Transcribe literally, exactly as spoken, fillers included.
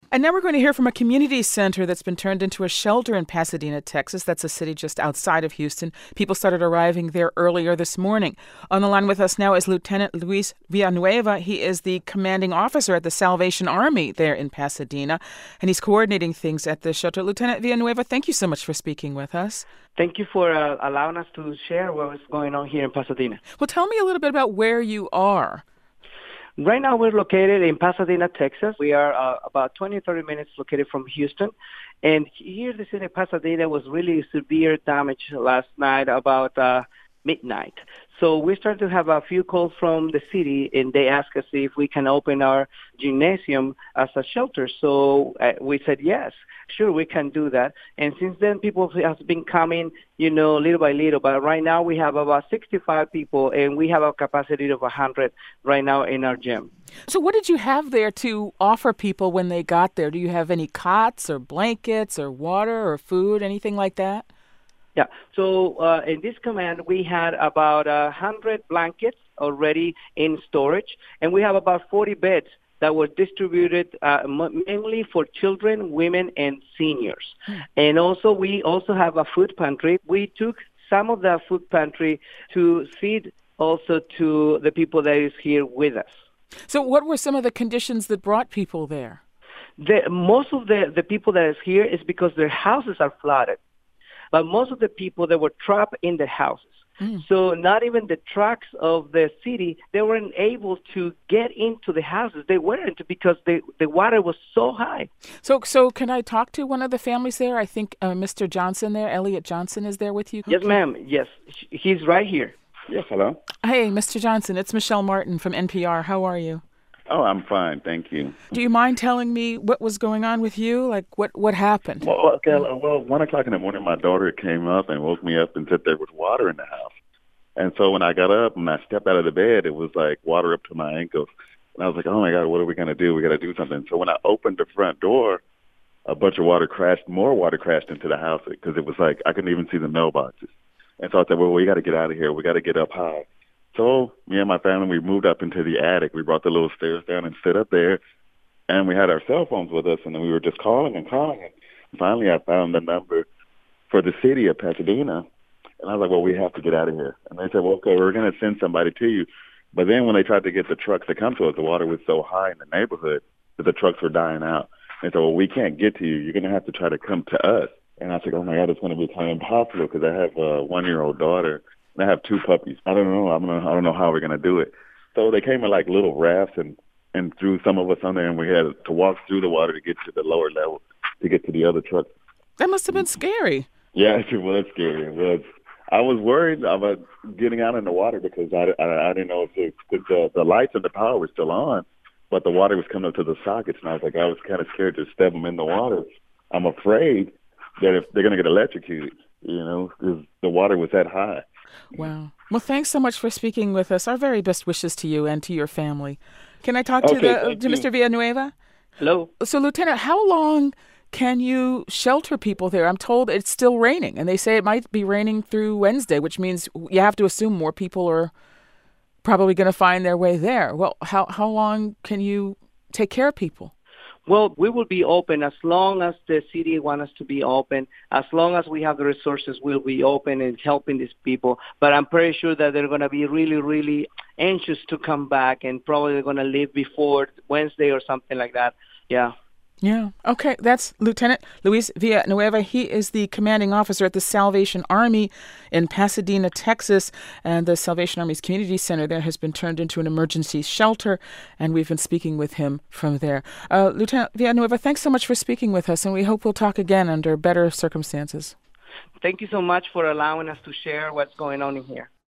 And now we're going to hear from a community center that's been turned into a shelter in Pasadena, Texas. That's a city just outside of Houston. People started arriving there earlier this morning. On the line with us now is Lieutenant Luis Villanueva. He is the commanding officer at the Salvation Army there in Pasadena, and he's coordinating things at the shelter. Lieutenant Villanueva, thank you so much for speaking with us. Thank you for uh, allowing us to share what's going on here in Pasadena. Well, tell me a little bit about where you are. Right now, we're located in Pasadena, Texas. We are uh, about twenty, thirty minutes located from Houston. And here, the city of Pasadena was really severe damage last night about uh, midnight. So we started to have a few calls from the city, and they asked us if we can open our gymnasium as a shelter. So uh, we said, yes, sure, we can do that. And since then, people have been coming, you know, little by little. But right now, we have about sixty-five people, and we have a capacity of one hundred right now in our gym. So what did you have there to offer people when they got there? Do you have any cots or blankets or water or food, anything like that? Yeah. So uh, in this command, we had about one hundred blankets already in storage, and we have about forty beds that were distributed uh, mainly for children, women, and seniors. Hmm. And also, we also have a food pantry. We took some of the food pantry to feed also to the people that is here with us. So what were some of the conditions that brought people there? The, most of the, the people that is here is because their houses are flooded. But most of the people that were trapped in the houses. Mm. So not even the trucks of the city, they weren't able to get into the houses. They weren't because the, the water was so high. So so can I talk to one of the families there? I think uh, Mister Johnson there, Elliot Johnson, is there with you? Yes, ma'am. Yes. He's right here. Yes, hello. Hey, Mister Johnson, it's Michelle Martin from N P R. How are you? Oh, I'm fine, thank you. Do you mind telling me what was going on with you? Like, what, what happened? Well, okay, well, one o'clock in the morning, my daughter came up and woke me up and said there was water in the house. And so when I got up and I stepped out of the bed, it was like water up to my ankles. And I was like, oh, my God, what are we going to do? We got to do something. So when I opened the front door, a bunch of water crashed, more water crashed into the house because it was like I couldn't even see the mailboxes. And so I said, well, we got to get out of here. We got to get up high. So me and my family, we moved up into the attic. We brought the little stairs down and stood up there, and we had our cell phones with us, and then we were just calling and calling. And finally, I found the number for the city of Pasadena, and I was like, well, we have to get out of here. And they said, well, okay, we're going to send somebody to you. But then when they tried to get the trucks to come to us, the water was so high in the neighborhood that the trucks were dying out. And they said, well, we can't get to you. You're going to have to try to come to us. And I said, oh, my God, it's going to be kind of impossible because I have a one-year-old daughter. I have two puppies. I don't know. I'm gonna, I don't know how we're gonna do it. So they came in like little rafts and and threw some of us on there, and we had to walk through the water to get to the lower level to get to the other trucks. That must have been scary. Yeah, it was scary. It was. I was worried about getting out in the water because I, I, I didn't know if it, the the lights and the power were still on, but the water was coming up to the sockets, and I was like, I was kind of scared to step them in the water. I'm afraid that if they're gonna get electrocuted, you know, because the water was that high. Wow. Well, thanks so much for speaking with us. Our very best wishes to you and to your family. Can I talk okay, to the to you. Mister Villanueva? Hello. So, Lieutenant, how long can you shelter people there? I'm told it's still raining, and they say it might be raining through Wednesday, which means you have to assume more people are probably going to find their way there. Well, how how long can you take care of people? Well, we will be open as long as the city wants us to be open. As long as we have the resources, we'll be open and helping these people. But I'm pretty sure that they're going to be really, really anxious to come back, and probably they're going to leave before Wednesday or something like that. Yeah. Yeah. Okay. That's Lieutenant Luis Villanueva. He is the commanding officer at the Salvation Army in Pasadena, Texas. And the Salvation Army's community center there has been turned into an emergency shelter. And we've been speaking with him from there. Uh, Lieutenant Villanueva, thanks so much for speaking with us. And we hope we'll talk again under better circumstances. Thank you so much for allowing us to share what's going on in here.